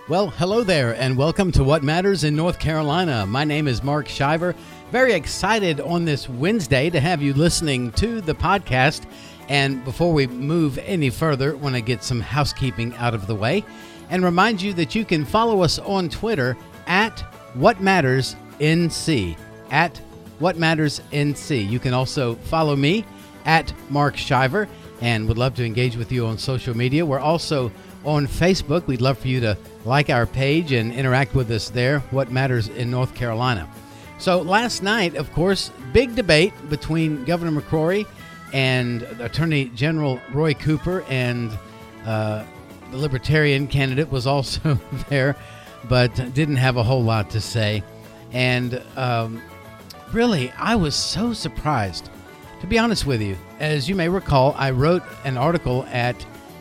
Well, hello there, and welcome to What Matters in North Carolina. My name is Mark Shiver. Very excited on this Wednesday to have you listening to the podcast. And before we move any further, I want to get some housekeeping out of the way and remind you that you can follow us on Twitter at What Matters NC. At What Matters NC. You can also follow me at Mark Shiver and would love to engage with you on social media. We're also on Facebook. We'd love for you to like our page and interact with us there, What Matters in North Carolina. So last night, of course, big debate between Governor McCrory and Attorney General Roy Cooper, and the Libertarian candidate was also there, but didn't have a whole lot to say. And really, I was so surprised, to be honest with you. As you may recall, I wrote an article at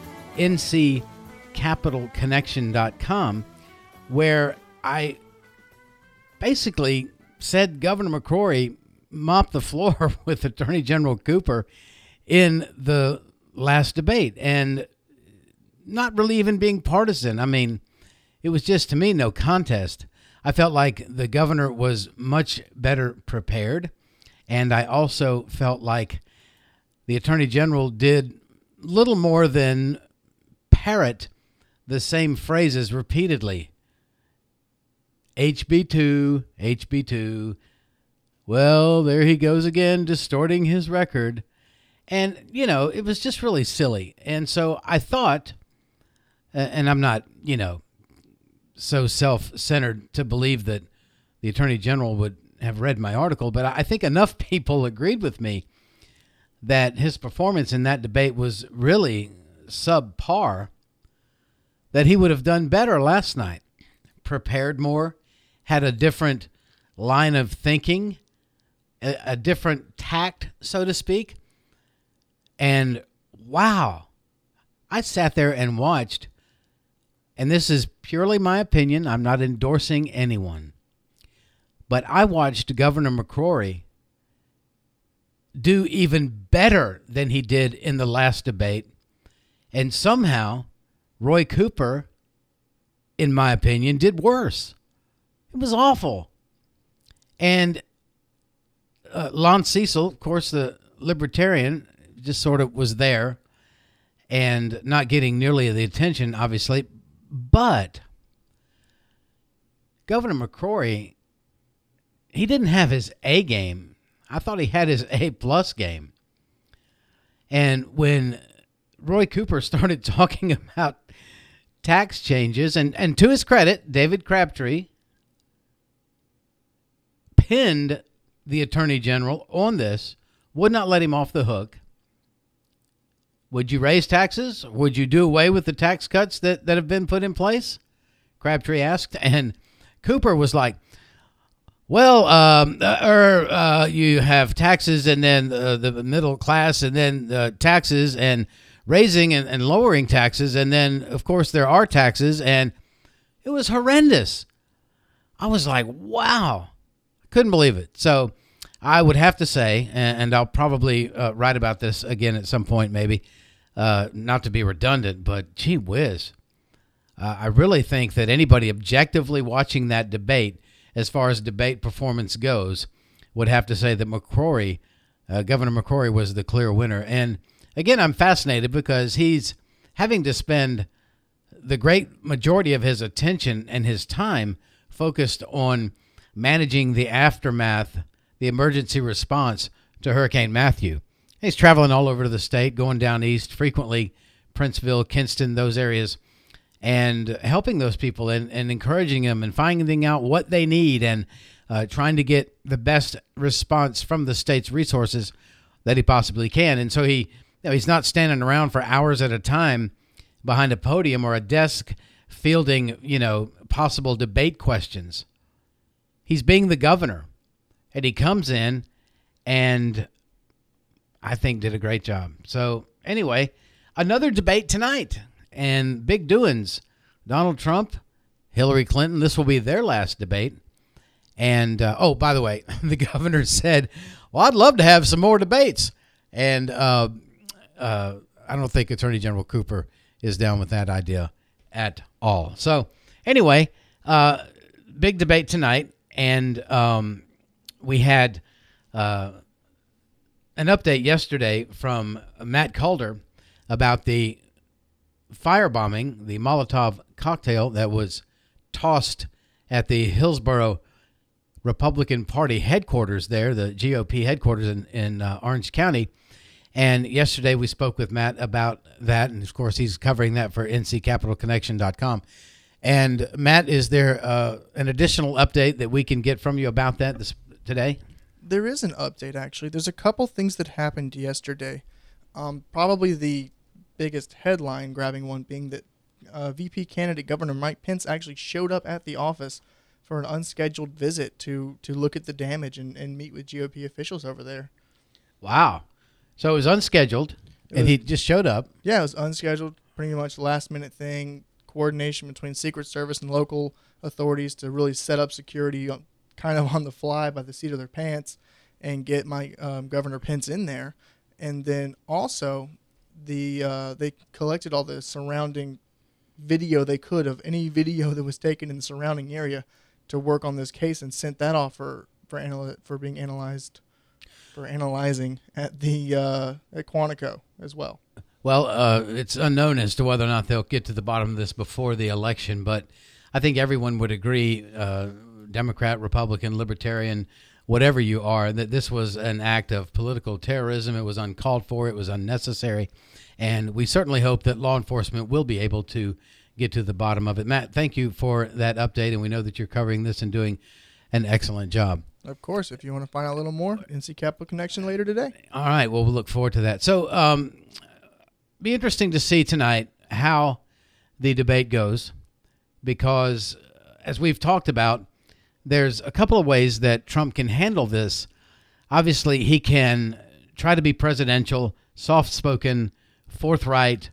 nccapitalconnection.com where I basically said Governor McCrory mopped the floor with Attorney General Cooper in the last debate, and not really even being partisan. I mean, it was just, to me, no contest. I felt like the governor was much better prepared, and I also felt like the Attorney General did little more than parrot the same phrases repeatedly. HB2, HB2. Well, there he goes again, distorting his record. And, you know, it was just really silly. And so I thought, and I'm not, so self-centered to believe that the Attorney General would have read my article, but I think enough people agreed with me that his performance in that debate was really subpar, that he would have done better last night, prepared more, had a different line of thinking, a different tact, so to speak. And wow, I sat there and watched, and this is purely my opinion, I'm not endorsing anyone, but I watched Governor McCrory do even better than he did in the last debate. And somehow Roy Cooper, in my opinion, did worse. It was awful. And Lon Cecil, of course, the Libertarian, just sort of was there and not getting nearly the attention, obviously. But Governor McCrory, he didn't have his A game. I thought he had his A+ game. And when Roy Cooper started talking about tax changes, and to his credit, David Crabtree pinned the Attorney General on this, would not let him off the hook. Would you raise taxes? Would you do away with the tax cuts that have been put in place? Crabtree asked. And Cooper was like, well, you have taxes, and then the middle class, and then taxes, and raising and lowering taxes, and then, of course, there are taxes, and it was horrendous. I was like, wow. Couldn't believe it. So I would have to say, and I'll probably write about this again at some point, maybe, not to be redundant, but gee whiz. I really think that anybody objectively watching that debate, as far as debate performance goes, would have to say that Governor McCrory was the clear winner. And again, I'm fascinated because he's having to spend the great majority of his attention and his time focused on managing the aftermath, the emergency response to Hurricane Matthew. He's traveling all over the state, going down east, frequently Princeville, Kinston, those areas, and helping those people and encouraging them and finding out what they need and trying to get the best response from the state's resources that he possibly can. And so he's not standing around for hours at a time behind a podium or a desk fielding, possible debate questions. He's being the governor, and he comes in and I think did a great job. So anyway, another debate tonight and big doings. Donald Trump, Hillary Clinton, this will be their last debate. And, by the way, the governor said, well, I'd love to have some more debates. And I don't think Attorney General Cooper is down with that idea at all. So Anyway, big debate tonight, and we had an update yesterday from Matt Calder about the firebombing, the Molotov cocktail that was tossed at the Hillsborough Republican Party headquarters there, the GOP headquarters in Orange County. And yesterday we spoke with Matt about that, and of course he's covering that for nccapitalconnection.com. And Matt, is there an additional update that we can get from you about that today? There is an update, actually. There's a couple things that happened yesterday. Probably the biggest headline-grabbing one being that VP candidate Governor Mike Pence actually showed up at the office for an unscheduled visit to look at the damage and meet with GOP officials over there. Wow. So it was unscheduled, and he just showed up. Yeah, it was unscheduled, pretty much last-minute thing, coordination between Secret Service and local authorities to really set up security kind of on the fly by the seat of their pants and get Governor Pence in there. And then also they collected all the surrounding video they could of any video that was taken in the surrounding area to work on this case and sent that off for being analyzing at the at Quantico as well. Well, it's unknown as to whether or not they'll get to the bottom of this before the election, but I think everyone would agree, Democrat, Republican, Libertarian, whatever you are, that this was an act of political terrorism. It was uncalled for. It was unnecessary. And we certainly hope that law enforcement will be able to get to the bottom of it. Matt, thank you for that update, and we know that you're covering this and doing an excellent job. Of course, if you want to find out a little more, NC Capital Connection later today. All right, well, we'll look forward to that. So be interesting to see tonight how the debate goes, because as we've talked about, there's a couple of ways that Trump can handle this. Obviously, he can try to be presidential, soft-spoken, forthright,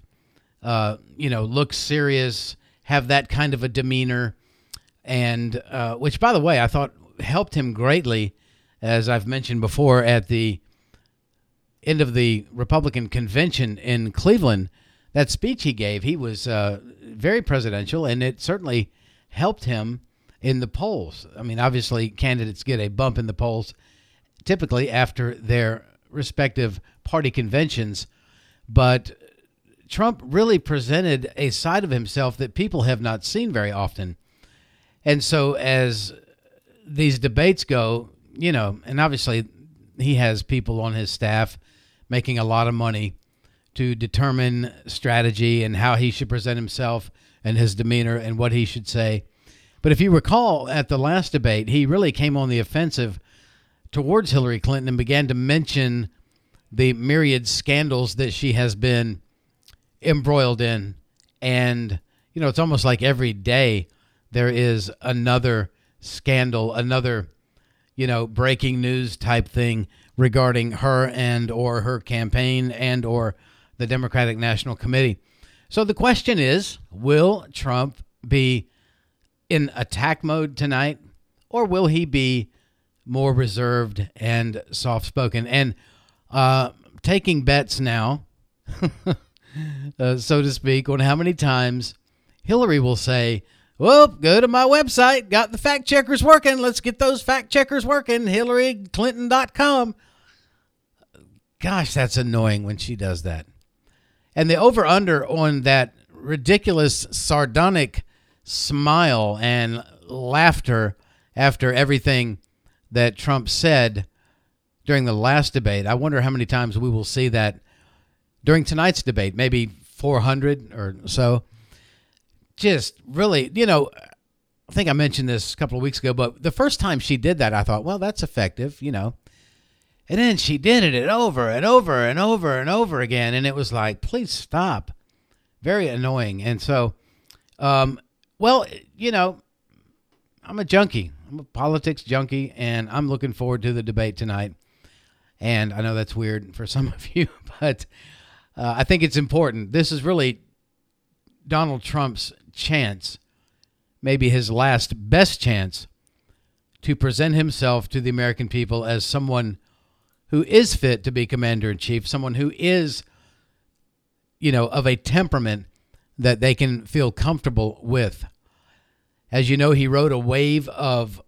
look serious, have that kind of a demeanor, and which, by the way, I thought helped him greatly, as I've mentioned before, at the end of the Republican convention in Cleveland. That speech he gave, he was very presidential, and it certainly helped him in the polls. I mean, obviously, candidates get a bump in the polls typically after their respective party conventions, but Trump really presented a side of himself that people have not seen very often. And so as these debates go, and obviously he has people on his staff making a lot of money to determine strategy and how he should present himself and his demeanor and what he should say. But if you recall, at the last debate, he really came on the offensive towards Hillary Clinton and began to mention the myriad scandals that she has been embroiled in. And, it's almost like every day there is another scandal, another, breaking news type thing regarding her and or her campaign and or the Democratic National Committee. So the question is, will Trump be in attack mode tonight, or will he be more reserved and soft-spoken? And taking bets now, so to speak, on how many times Hillary will say, well, go to my website, got the fact checkers working, let's get those fact checkers working, HillaryClinton.com. Gosh, that's annoying when she does that. And the over-under on that ridiculous, sardonic smile and laughter after everything that Trump said during the last debate, I wonder how many times we will see that during tonight's debate, maybe 400 or so. Just really, I think I mentioned this a couple of weeks ago, but the first time she did that, I thought, well, that's effective, And then she did it over and over and over and over again, and it was like, please stop. Very annoying. And so, well, I'm a junkie. I'm a politics junkie, and I'm looking forward to the debate tonight. And I know that's weird for some of you, but I think it's important. This is really Donald Trump's chance, maybe his last best chance, to present himself to the American people as someone who is fit to be commander-in-chief, someone who is, of a temperament that they can feel comfortable with. As you know, he rode a wave of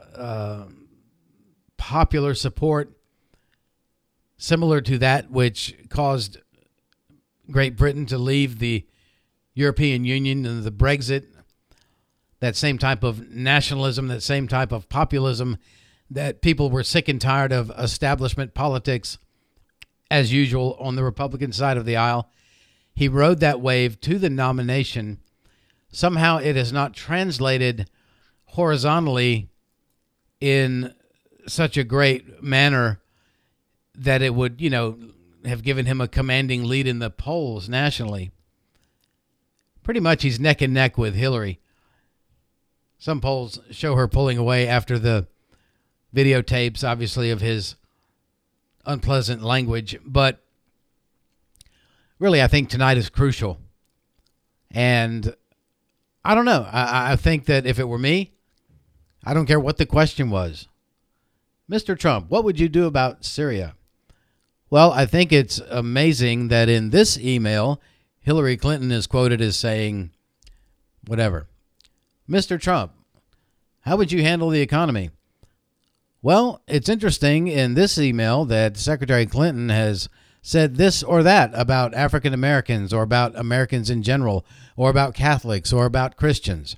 popular support similar to that which caused Great Britain to leave the European Union and the Brexit, that same type of nationalism, that same type of populism, that people were sick and tired of establishment politics as usual on the Republican side of the aisle. He rode that wave to the nomination. Somehow it has not translated horizontally in such a great manner that it would, have given him a commanding lead in the polls nationally. Pretty much he's neck and neck with Hillary. Some polls show her pulling away after the videotapes, obviously, of his unpleasant language. But really, I think tonight is crucial. And I don't know. I think that if it were me, I don't care what the question was. Mr. Trump, what would you do about Syria? Well, I think it's amazing that in this email, Hillary Clinton is quoted as saying, whatever, Mr. Trump, how would you handle the economy? Well, it's interesting in this email that Secretary Clinton has said this or that about African Americans or about Americans in general or about Catholics or about Christians.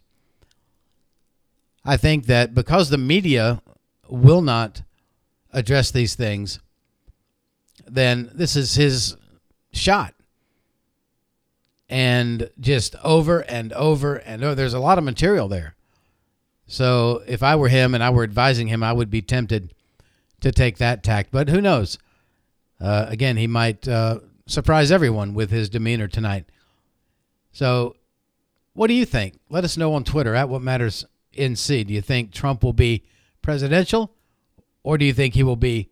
I think that because the media will not address these things, then this is his shot. And just over and over and over, there's a lot of material there. So if I were him and I were advising him, I would be tempted to take that tack. But who knows? Again, he might surprise everyone with his demeanor tonight. So what do you think? Let us know on Twitter at WhatMattersNC. Do you think Trump will be presidential, or do you think he will be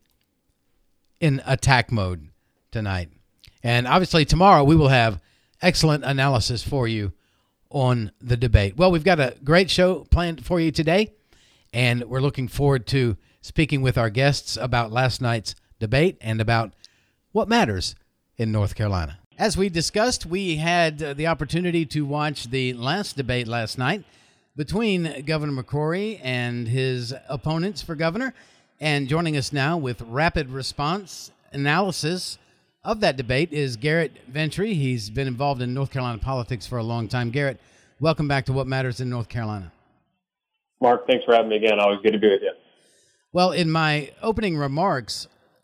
in attack mode tonight? And obviously tomorrow we will have excellent analysis for you on the debate. Well, we've got a great show planned for you today, and we're looking forward to speaking with our guests about last night's debate and about what matters in North Carolina. As we discussed, we had the opportunity to watch the last debate last night between Governor McCrory and his opponents for governor. And joining us now with rapid response analysis of that debate is Garrett Ventry. He's been involved in North Carolina politics for a long time. Garrett, welcome back to What Matters in North Carolina. Mark, thanks for having me again. Always good to be with you. Well, in my opening remarks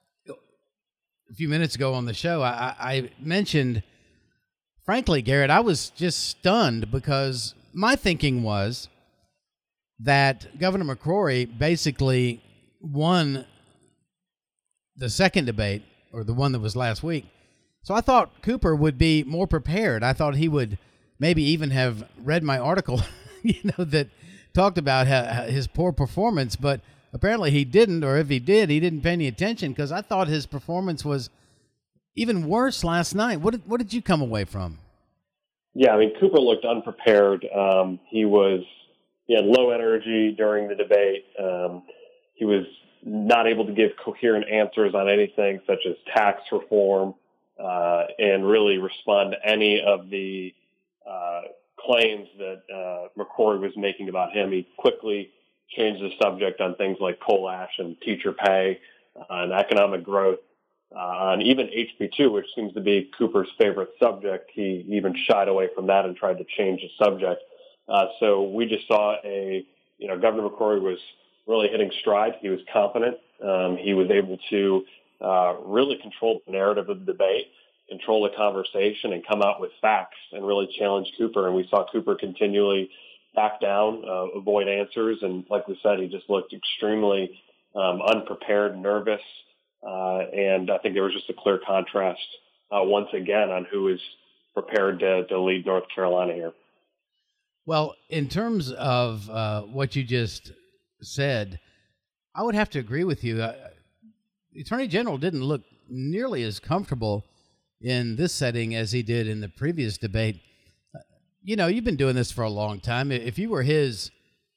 a few minutes ago on the show, I mentioned, frankly, Garrett, I was just stunned because my thinking was that Governor McCrory basically won the second debate, or the one that was last week. So I thought Cooper would be more prepared. I thought he would maybe even have read my article, that talked about his poor performance, but apparently he didn't, or if he did, he didn't pay any attention, because I thought his performance was even worse last night. What did you come away from? Yeah, I mean, Cooper looked unprepared. He had low energy during the debate. He was not able to give coherent answers on anything such as tax reform, and really respond to any of the claims that McCrory was making about him. He quickly changed the subject on things like coal ash and teacher pay and economic growth. And even HB2, which seems to be Cooper's favorite subject, he even shied away from that and tried to change the subject. So we just saw Governor McCrory was really hitting stride. He was confident. He was able to really control the narrative of the debate, control the conversation, and come out with facts and really challenge Cooper. And we saw Cooper continually back down, avoid answers. And like we said, he just looked extremely unprepared, nervous. And I think there was just a clear contrast once again on who is prepared to lead North Carolina here. Well, in terms of what you just said, I would have to agree with you. The Attorney General didn't look nearly as comfortable in this setting as he did in the previous debate. You've been doing this for a long time. If you were his,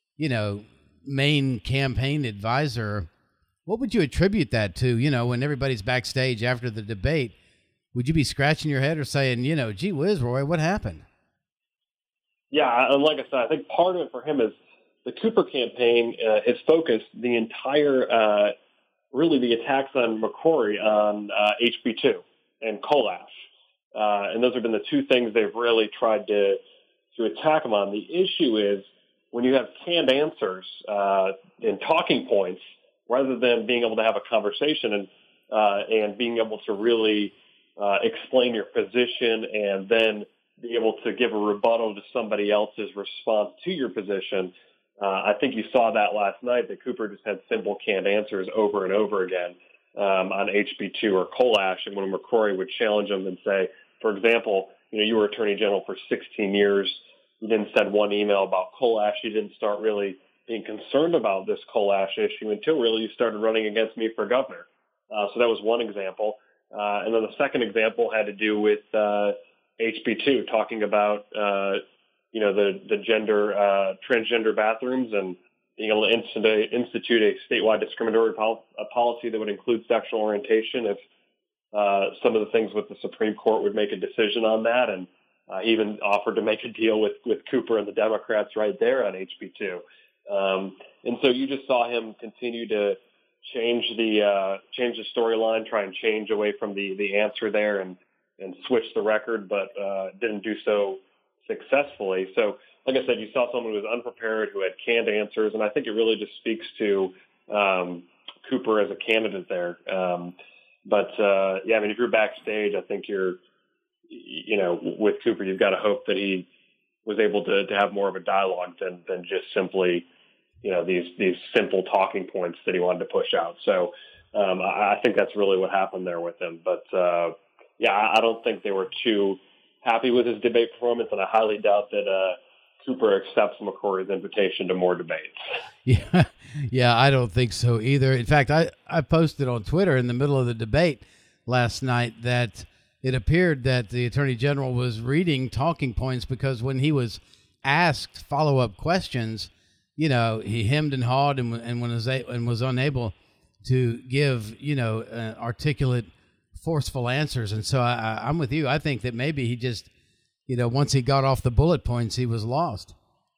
main campaign advisor, what would you attribute that to? When everybody's backstage after the debate, would you be scratching your head or saying, gee whiz, Roy, what happened? Yeah, and like I said, I think part of it for him is the Cooper campaign is focused the entire, really the attacks on McCrory on HB2 and coal ash. And those have been the two things they've really tried to attack him on. The issue is when you have canned answers and talking points, rather than being able to have a conversation and being able to really explain your position and then be able to give a rebuttal to somebody else's response to your position. I think you saw that last night, that Cooper just had simple canned answers over and over again on HB2 or coal ash. And when McCrory would challenge him and say, for example, you were Attorney General for 16 years. You didn't send one email about coal ash. You didn't start really being concerned about this coal ash issue until really you started running against me for governor. So that was one example. And then the second example had to do with HB2, talking about, the gender, transgender bathrooms and being able to institute a statewide discriminatory policy that would include sexual orientation if some of the things with the Supreme Court would make a decision on that. And even offered to make a deal with Cooper and the Democrats right there on HB2. And so you just saw him continue to change the storyline, try and change away from the answer there and switch the record, but didn't do so successfully. So, like I said, you saw someone who was unprepared, who had canned answers, and I think it really just speaks to Cooper as a candidate there. If you're backstage, I think with Cooper, you've got to hope that he was able to have more of a dialogue than just simply, these simple talking points that he wanted to push out. So I think that's really what happened there with him. But I don't think they were too happy with his debate performance, and I highly doubt that Cooper accepts McCrory's invitation to more debates. Yeah, I don't think so either. In fact, I posted on Twitter in the middle of the debate last night that it appeared that the Attorney General was reading talking points because when he was asked follow-up questions, he hemmed and hawed and was unable to give, articulate, forceful answers. And so I'm with you. I think that maybe he just, once he got off the bullet points, he was lost.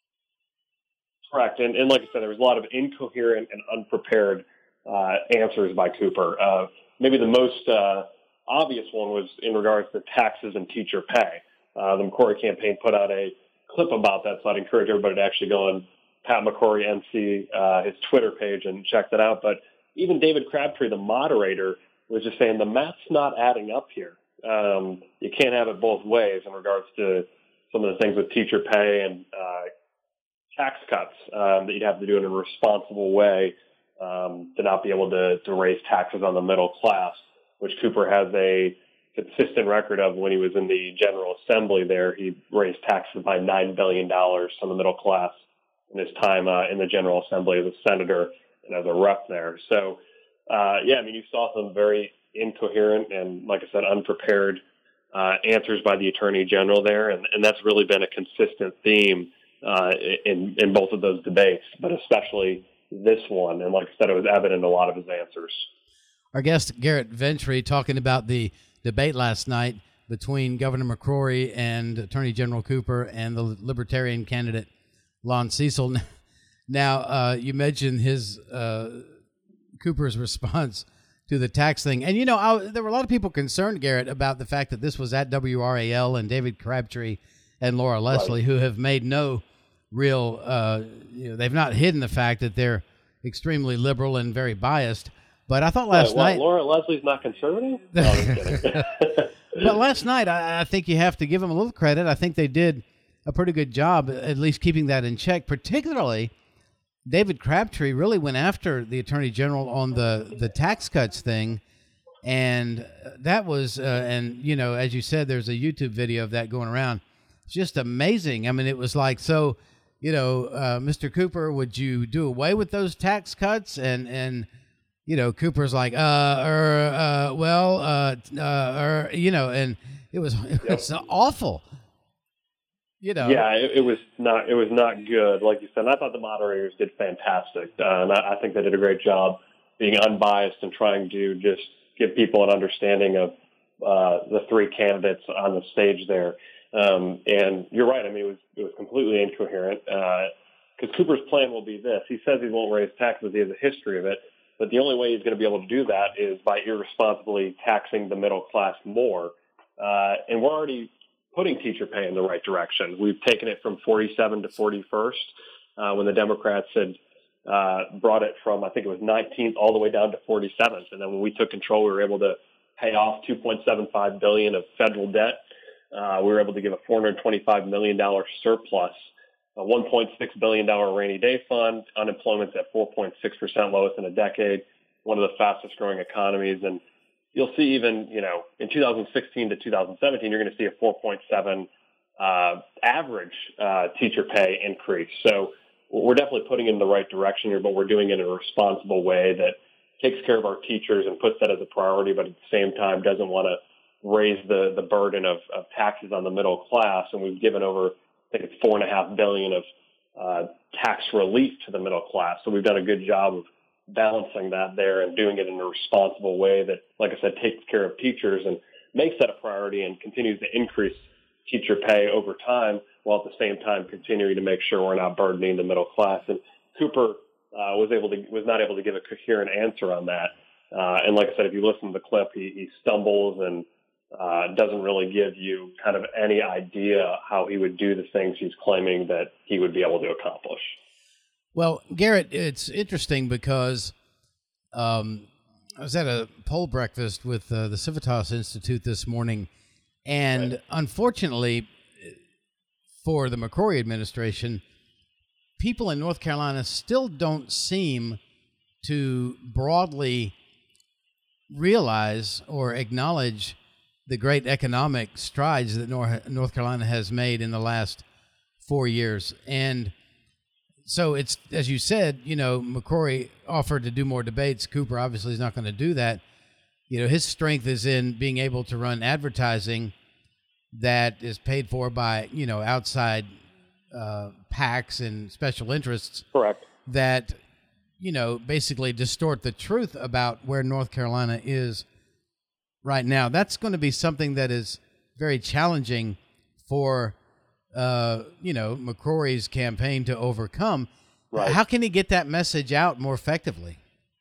Correct. And like I said, there was a lot of incoherent and unprepared answers by Cooper. Maybe the most obvious one was in regards to taxes and teacher pay. The McCrory campaign put out a clip about that, so I'd encourage everybody to actually go on Pat McCrory NC, his Twitter page, and check that out. But even David Crabtree, the moderator, was just saying the math's not adding up here. You can't have it both ways in regards to some of the things with teacher pay and tax cuts that you'd have to do in a responsible way to not be able to raise taxes on the middle class, which Cooper has a consistent record of. When he was in the General Assembly there, he raised taxes by $9 billion on the middle class in his time in the General Assembly as a senator and as a rep there. So, you saw some very incoherent and, like I said, unprepared answers by the Attorney General there, and that's really been a consistent theme in both of those debates, but especially this one. And like I said, it was evident in a lot of his answers. Our guest, Garrett Ventry, talking about the debate last night between Governor McCrory and Attorney General Cooper and the Libertarian candidate, Lon Cecil. Now, you mentioned his Cooper's response to the tax thing. And, there were a lot of people concerned, Garrett, about the fact that this was at WRAL and David Crabtree and Laura Leslie, who have made no real, they've not hidden the fact that they're extremely liberal and very biased. But I thought last night... Laura Leslie's not conservative? No, I'm kidding. But last night, I think you have to give them a little credit. I think they did a pretty good job, at least keeping that in check. Particularly, David Crabtree really went after the Attorney General on the tax cuts thing. And that was, as you said, there's a YouTube video of that going around. It's just amazing. I mean, it was like, so, Mr. Cooper, would you do away with those tax cuts? And Cooper's like, and it was awful. Yeah, it was not good, like you said. And I thought the moderators did fantastic, and I think they did a great job being unbiased and trying to just give people an understanding of the three candidates on the stage there. And you're right. I mean, it was completely incoherent because Cooper's plan will be this. He says he won't raise taxes. He has a history of it. But the only way he's going to be able to do that is by irresponsibly taxing the middle class more. And we're already putting teacher pay in the right direction. We've taken it from 47 to 41st when the Democrats had brought it from, I think it was 19th all the way down to 47th. And then when we took control, we were able to pay off $2.75 billion of federal debt. We were able to give a $425 million surplus, a $1.6 billion rainy day fund, unemployment's at 4.6%, lowest in a decade, one of the fastest growing economies. And you'll see even, in 2016 to 2017, you're going to see a 4.7 average teacher pay increase. So we're definitely putting it in the right direction here, but we're doing it in a responsible way that takes care of our teachers and puts that as a priority, but at the same time doesn't want to raise the burden of taxes on the middle class. And we've given over, I think it's $4.5 billion of tax relief to the middle class. So we've done a good job of balancing that there and doing it in a responsible way that, like I said, takes care of teachers and makes that a priority and continues to increase teacher pay over time, while at the same time continuing to make sure we're not burdening the middle class. And Cooper was not able to give a coherent answer on that. And like I said, if you listen to the clip, he stumbles and doesn't really give you kind of any idea how he would do the things he's claiming that he would be able to accomplish. Well, Garrett, it's interesting because I was at a poll breakfast with the Civitas Institute this morning, and right. Unfortunately for the McCrory administration, people in North Carolina still don't seem to broadly realize or acknowledge the great economic strides that North Carolina has made in the last 4 years. And so it's, as you said, McCrory offered to do more debates. Cooper obviously is not going to do that. His strength is in being able to run advertising that is paid for by, outside PACs and special interests. Correct. That, basically distort the truth about where North Carolina is right now. That's going to be something that is very challenging for, McCrory's campaign to overcome. Right. How can he get that message out more effectively?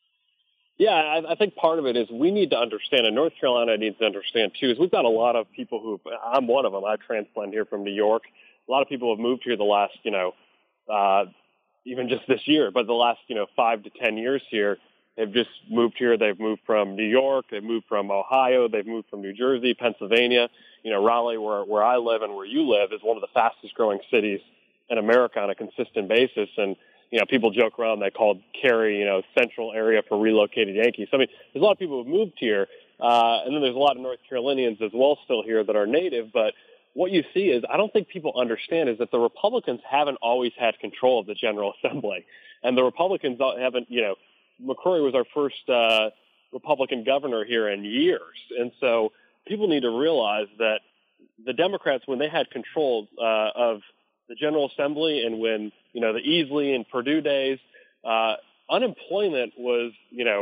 Yeah, I think part of it is we need to understand, and North Carolina needs to understand too, is we've got a lot of people I'm one of them. I transplanted here from New York. A lot of people have moved here the last, even just this year, but the last, 5 to 10 years here, they've just moved here. They've moved from New York. They've moved from Ohio. They've moved from New Jersey, Pennsylvania. Raleigh, where I live and where you live, is one of the fastest growing cities in America on a consistent basis. And, people joke around, they called Cary, central area for relocated Yankees. So, I mean, there's a lot of people who've moved here. And then there's a lot of North Carolinians as well still here that are native. But what you see is, I don't think people understand, is that the Republicans haven't always had control of the General Assembly. And the Republicans haven't, McCrory was our first Republican governor here in years. And so people need to realize that the Democrats, when they had control of the General Assembly and when, the Easley and Perdue days, unemployment was,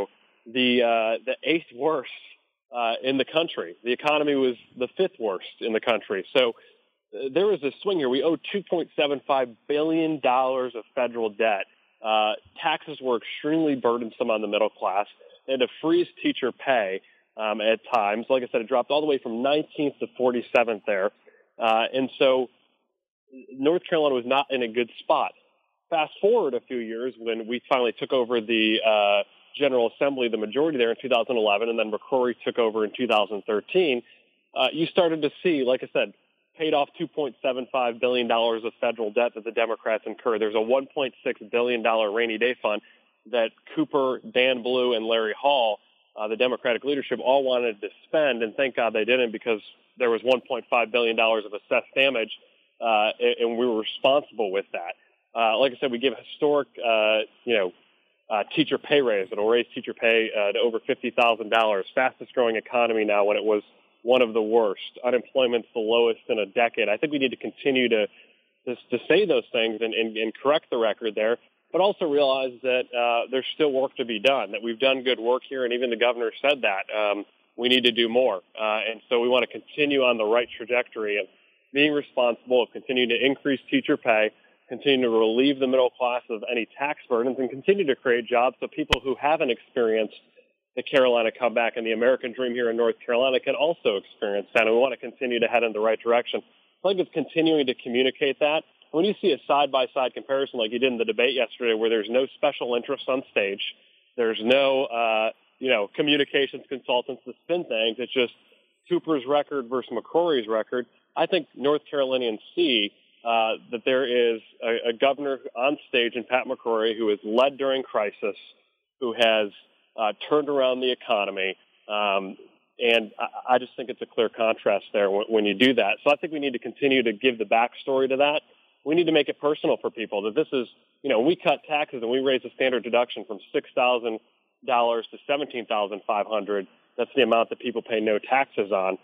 the eighth worst in the country. The economy was the fifth worst in the country. So there was a swing here. We owed $2.75 billion of federal debt. Taxes were extremely burdensome on the middle class. They had to freeze teacher pay at times. Like I said, it dropped all the way from 19th to 47th there. And so North Carolina was not in a good spot. Fast forward a few years when we finally took over the General Assembly, the majority there in 2011, and then McCrory took over in 2013, you started to see, like I said, paid off $2.75 billion of federal debt that the Democrats incurred. There's a $1.6 billion rainy day fund that Cooper, Dan Blue, and Larry Hall, the Democratic leadership, all wanted to spend, and thank God they didn't, because there was $1.5 billion of assessed damage, and we were responsible with that. Like I said, we give a historic, teacher pay raise. It'll raise teacher pay to over $50,000. Fastest growing economy now when it was one of the worst. Unemployment's the lowest in a decade. I think we need to continue to say those things and correct the record there, but also realize that there's still work to be done, that we've done good work here, and even the governor said that. We need to do more. And so we want to continue on the right trajectory. And being responsible, of continuing to increase teacher pay, continue to relieve the middle class of any tax burdens, and continue to create jobs so people who haven't experienced the Carolina comeback and the American dream here in North Carolina can also experience that. And we want to continue to head in the right direction. I think it's continuing to communicate that. When you see a side-by-side comparison like you did in the debate yesterday, where there's no special interest on stage, there's no, communications consultants to spin things. It's just Cooper's record versus McCrory's record. I think North Carolinians see that there is a governor on stage in Pat McCrory who has led during crisis, who has turned around the economy. And I just think it's a clear contrast there when you do that. So I think we need to continue to give the backstory to that. We need to make it personal for people that this is, when we cut taxes and we raise the standard deduction from $6,000 to $17,500, that's the amount that people pay no taxes on.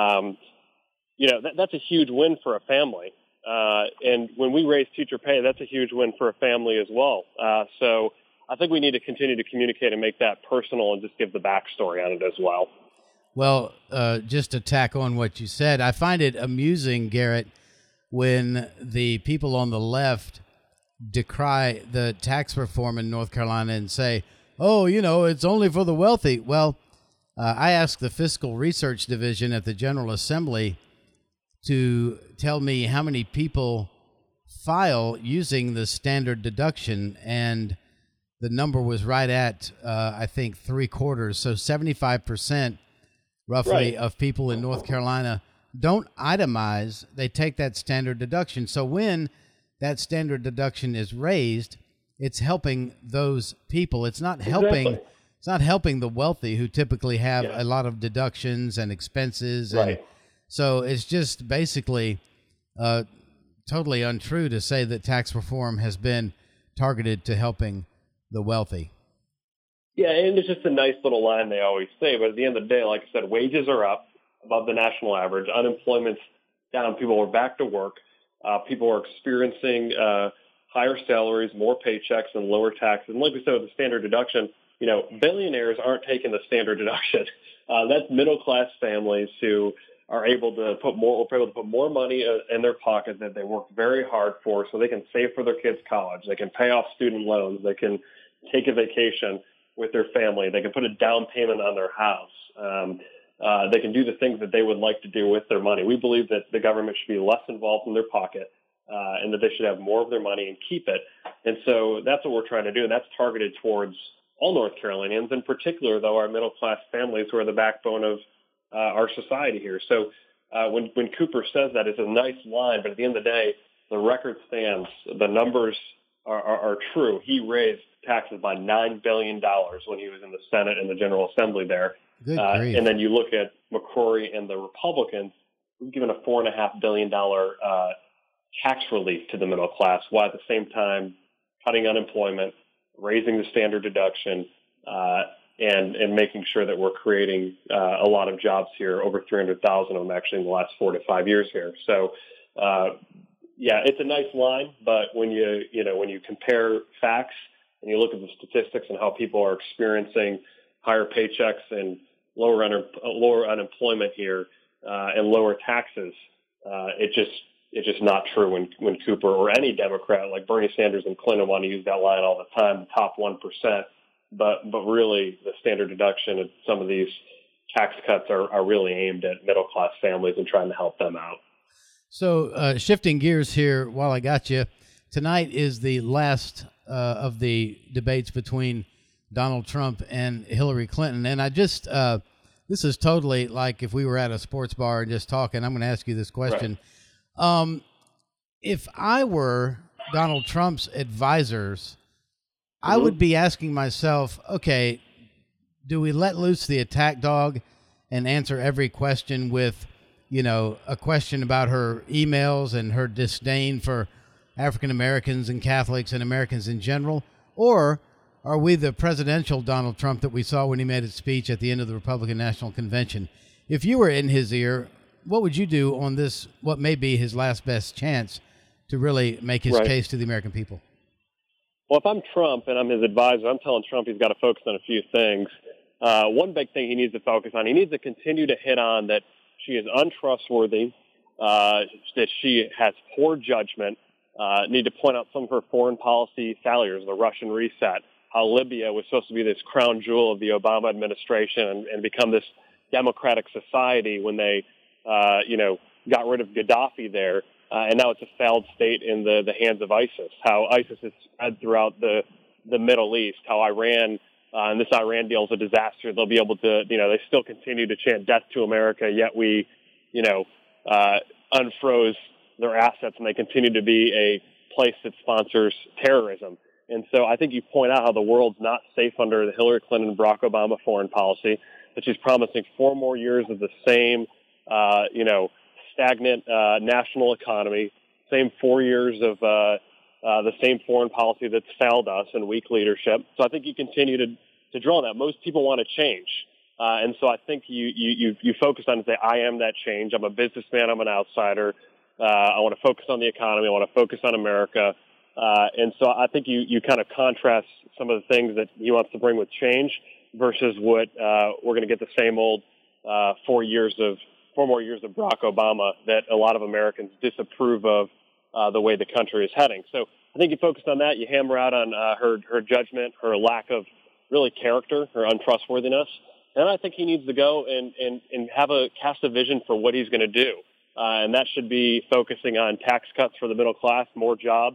That's a huge win for a family. And when we raise teacher pay, that's a huge win for a family as well. So I think we need to continue to communicate and make that personal and just give the backstory on it as well. Well, just to tack on what you said, I find it amusing, Garrett, when the people on the left decry the tax reform in North Carolina and say, oh, it's only for the wealthy. Well, I asked the Fiscal Research Division at the General Assembly to tell me how many people file using the standard deduction, and the number was right at, I think, 3/4. So 75% roughly of people in North Carolina don't itemize. They take that standard deduction. So when that standard deduction is raised, it's helping those people. It's not helping. Exactly. It's not helping the wealthy who typically have a lot of deductions and expenses. And so it's just basically totally untrue to say that tax reform has been targeted to helping the wealthy. Yeah, and it's just a nice little line they always say. But at the end of the day, like I said, wages are up above the national average. Unemployment's down. People are back to work. People are experiencing higher salaries, more paychecks, and lower taxes. And like we said with the standard deduction, billionaires aren't taking the standard deduction. That's middle-class families who are able to put more money in their pocket that they worked very hard for, so they can save for their kids' college. They can pay off student loans. They can take a vacation with their family. They can put a down payment on their house. They can do the things that they would like to do with their money. We believe that the government should be less involved in their pocket, and that they should have more of their money and keep it. And so that's what we're trying to do, and that's targeted towards all North Carolinians, in particular, though, our middle-class families who are the backbone of our society here. So when Cooper says that, it's a nice line, but at the end of the day, the record stands. The numbers are true. He raised taxes by $9 billion when he was in the Senate and the General Assembly there. And then you look at McCrory and the Republicans, who've given a $4.5 billion tax relief to the middle class, while at the same time cutting unemployment, raising the standard deduction, and making sure that we're creating a lot of jobs here, over 300,000 of them actually in the last 4 to 5 years here. So, it's a nice line, but when you compare facts and you look at the statistics and how people are experiencing higher paychecks and lower unemployment here and lower taxes, it's just not true when Cooper or any Democrat like Bernie Sanders and Clinton want to use that line all the time, the top 1%. But really, the standard deduction and some of these tax cuts are really aimed at middle-class families and trying to help them out. So shifting gears here, while I got you, tonight is the last of the debates between Donald Trump and Hillary Clinton. And I just, this is totally like if we were at a sports bar and just talking. I'm going to ask you this question. Right. If I were Donald Trump's advisors, I would be asking myself, okay, do we let loose the attack dog and answer every question with, a question about her emails and her disdain for African Americans and Catholics and Americans in general? Or are we the presidential Donald Trump that we saw when he made his speech at the end of the Republican National Convention? If you were in his ear, what would you do on this, what may be his last best chance to really make his case to the American people? Well, if I'm Trump and I'm his advisor, I'm telling Trump he's got to focus on a few things. One big thing he needs to focus on, he needs to continue to hit on that she is untrustworthy, that she has poor judgment. Need to point out some of her foreign policy failures, the Russian reset, how Libya was supposed to be this crown jewel of the Obama administration and become this democratic society when they, got rid of Gaddafi there. And now it's a failed state in the hands of ISIS, how ISIS is spread throughout the Middle East, how Iran, and this Iran deal is a disaster. They'll be able to, they still continue to chant death to America, yet we, unfroze their assets and they continue to be a place that sponsors terrorism. And so I think you point out how the world's not safe under the Hillary Clinton and Barack Obama foreign policy, that she's promising 4 more years of the same, stagnant national economy, same 4 years of the same foreign policy that's failed us and weak leadership. So I think you continue to draw on that. Most people want to change. And so I think you focus on and say, I am that change. I'm a businessman. I'm an outsider. I want to focus on the economy. I want to focus on America. And so I think you kind of contrast some of the things that he wants to bring with change versus what we're going to get the same old 4 more years of Barack Obama that a lot of Americans disapprove of the way the country is heading. So I think you focused on that. You hammer out on her judgment, her lack of really character, her untrustworthiness. And I think he needs to go and cast a vision for what he's going to do. And that should be focusing on tax cuts for the middle class, more jobs,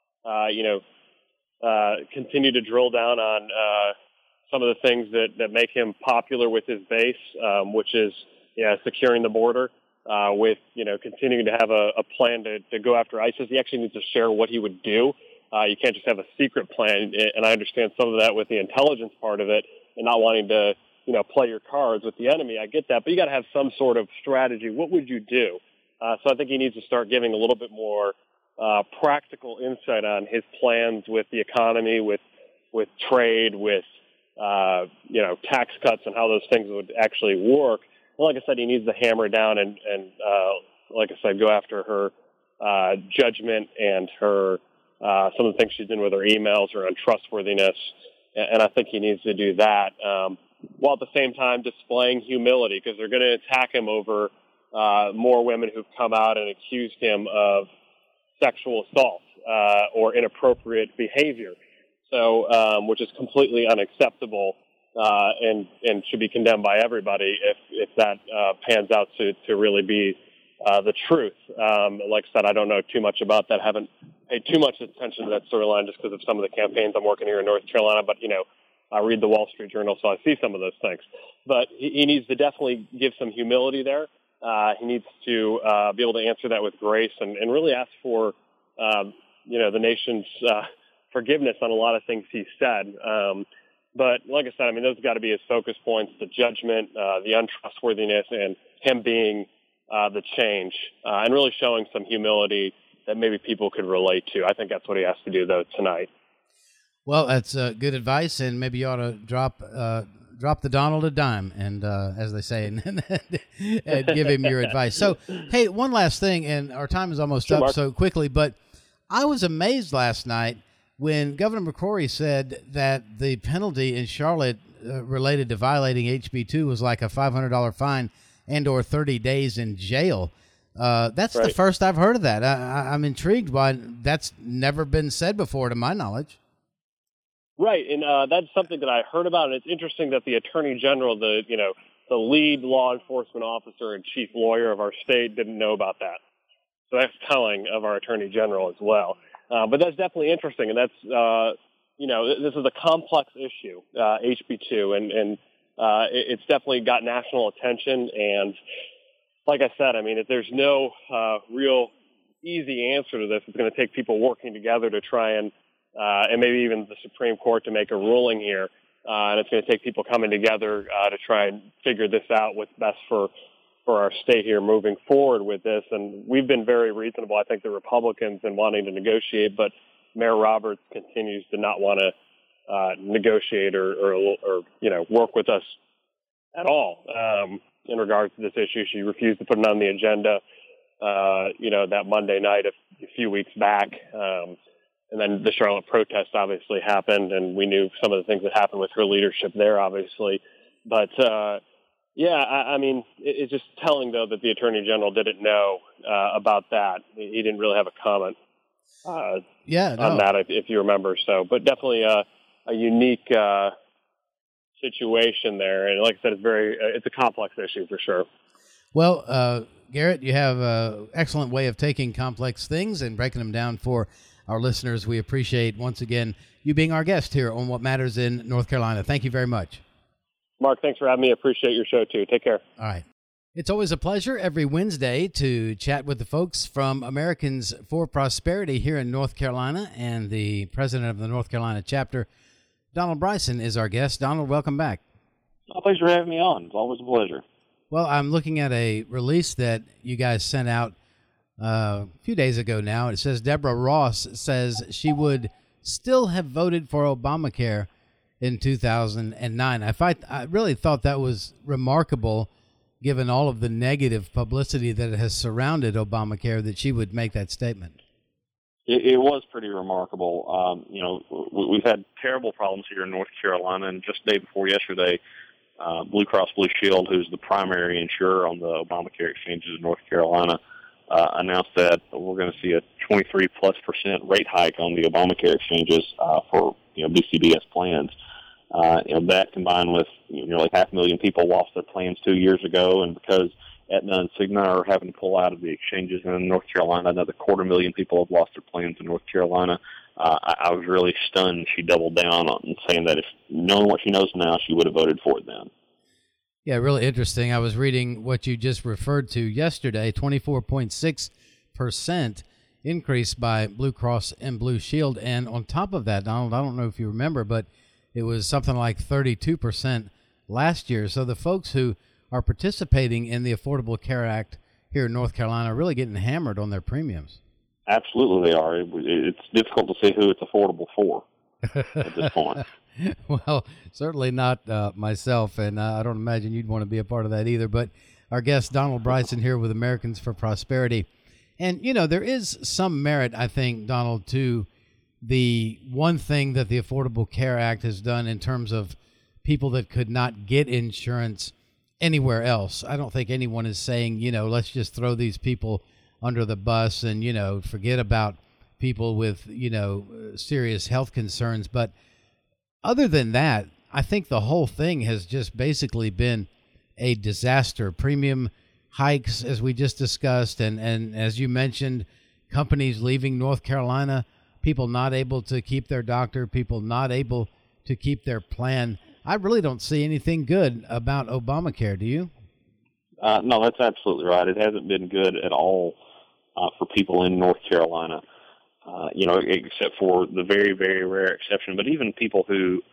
continue to drill down on some of the things that make him popular with his base, which is securing the border, with continuing to have a plan to go after ISIS. He actually needs to share what he would do. You can't just have a secret plan, and I understand some of that with the intelligence part of it and not wanting to play your cards with the enemy. I get that, but you got to have some sort of strategy. What would you do? So I think he needs to start giving a little bit more practical insight on his plans with the economy, with trade, with tax cuts, and how those things would actually work. And like I said, he needs to hammer down and like I said, go after her judgment and her some of the things she's doing with her emails, her untrustworthiness, and I think he needs to do that. While at the same time displaying humility, because they're going to attack him over more women who've come out and accused him of sexual assault or inappropriate behavior. So, which is completely unacceptable and should be condemned by everybody if that pans out to really be the truth. Like I said, I don't know too much about that. Haven't paid too much attention to that storyline just because of some of the campaigns I'm working here in North Carolina. But I read the Wall Street Journal, so I see some of those things. But he needs to definitely give some humility there. He needs to be able to answer that with grace and really ask for, the nation's forgiveness on a lot of things he said. But like I said, those got to be his focus points, the judgment, the untrustworthiness, and him being the change, and really showing some humility that maybe people could relate to. I think that's what he has to do, though, tonight. Well, that's good advice, and maybe you ought to drop the Donald a dime, and as they say, and give him your advice. So, hey, one last thing, and our time is almost up Mark. so quickly, but I was amazed last night when Governor McCrory said that the penalty in Charlotte related to violating HB2 was like a $500 fine and or 30 days in jail. That's right. The first I've heard of that. I'm intrigued by that's never been said before, to my knowledge. Right, and that's something that I heard about, and it's interesting that the Attorney General, the lead law enforcement officer and chief lawyer of our state, didn't know about that. So that's telling of our Attorney General as well. But that's definitely interesting, and that's this is a complex issue, HB2, and it's definitely got national attention. And like I said, there's no real easy answer to this. It's going to take people working together to try and maybe even the Supreme Court to make a ruling here. And it's going to take people coming together to try and figure this out, what's best for our state here moving forward with this. And we've been very reasonable, I think, the Republicans, in wanting to negotiate, but Mayor Roberts continues to not want to negotiate or work with us at all in regards to this issue. She refused to put it on the agenda, that Monday night a few weeks back. And then the Charlotte protest obviously happened, and we knew some of the things that happened with her leadership there, obviously. But, Yeah, I mean, it's just telling, though, that the Attorney General didn't know about that. He didn't really have a comment on that, if you remember. So, but definitely a unique situation there. And like I said, it's a complex issue for sure. Well, Garrett, you have an excellent way of taking complex things and breaking them down for our listeners. We appreciate, once again, you being our guest here on What Matters in North Carolina. Thank you very much. Mark, thanks for having me. I appreciate your show, too. Take care. All right. It's always a pleasure every Wednesday to chat with the folks from Americans for Prosperity here in North Carolina, and the president of the North Carolina chapter, Donald Bryson, is our guest. Donald, welcome back. Oh, thanks for having me on. It's always a pleasure. Well, I'm looking at a release that you guys sent out a few days ago now. It says Deborah Ross says she would still have voted for Obamacare in 2009. I really thought that was remarkable, given all of the negative publicity that has surrounded Obamacare, that she would make that statement. It was pretty remarkable. We've had terrible problems here in North Carolina, and just the day before yesterday, Blue Cross Blue Shield, who's the primary insurer on the Obamacare exchanges in North Carolina, announced that we're going to see a 23+% rate hike on the Obamacare exchanges for BCBS plans. That combined with nearly 500,000 people lost their plans 2 years ago, and because Aetna and Cigna are having to pull out of the exchanges in North Carolina, another 250,000 people have lost their plans in North Carolina. I was really stunned. She doubled down on saying that if knowing what she knows now, she would have voted for it then. Yeah, really interesting. I was reading what you just referred to yesterday, 24.6% increase by Blue Cross and Blue Shield. And on top of that, Donald, I don't know if you remember, but it was something like 32% last year. So the folks who are participating in the Affordable Care Act here in North Carolina are really getting hammered on their premiums. Absolutely they are. It's difficult to see who it's affordable for at this point. Well, certainly not myself, and I don't imagine you'd want to be a part of that either. But our guest, Donald Bryson, here with Americans for Prosperity. And, there is some merit, I think, Donald, to the one thing that the Affordable Care Act has done in terms of people that could not get insurance anywhere else. I don't think anyone is saying, let's just throw these people under the bus and, forget about people with, serious health concerns. But other than that, I think the whole thing has just basically been a disaster. Premium hikes, as we just discussed, and as you mentioned, companies leaving North Carolina, people not able to keep their doctor, people not able to keep their plan. I really don't see anything good about Obamacare. Do you? No, that's absolutely right. It hasn't been good at all for people in North Carolina, except for the very, very rare exception. But even people who